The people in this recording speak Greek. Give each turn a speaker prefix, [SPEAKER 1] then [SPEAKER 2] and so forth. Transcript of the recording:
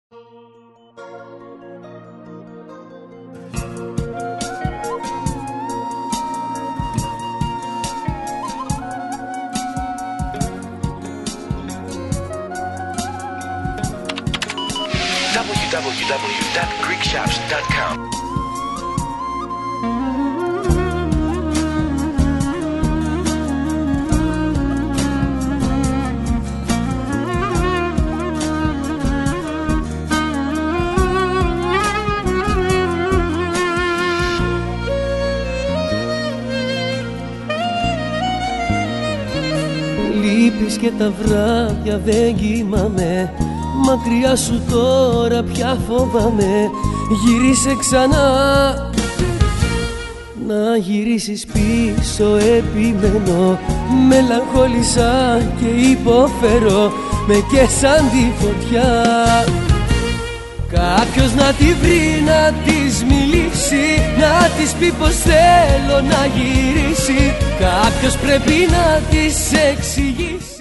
[SPEAKER 1] www.greekshops.com.
[SPEAKER 2] Λείπεις και τα βράδια δεν κοιμάμαι, μακριά σου τώρα πια φοβάμαι. Γύρισε ξανά, να γυρίσεις πίσω επιμένω. Μελαγχόλησα και υποφέρω, με καίσαν τη φωτιά. Κάποιος να τη βρει, να της μιλήσει, να της πει πως θέλω να γυρίσει. Κάποιος πρέπει να της εξηγήσει.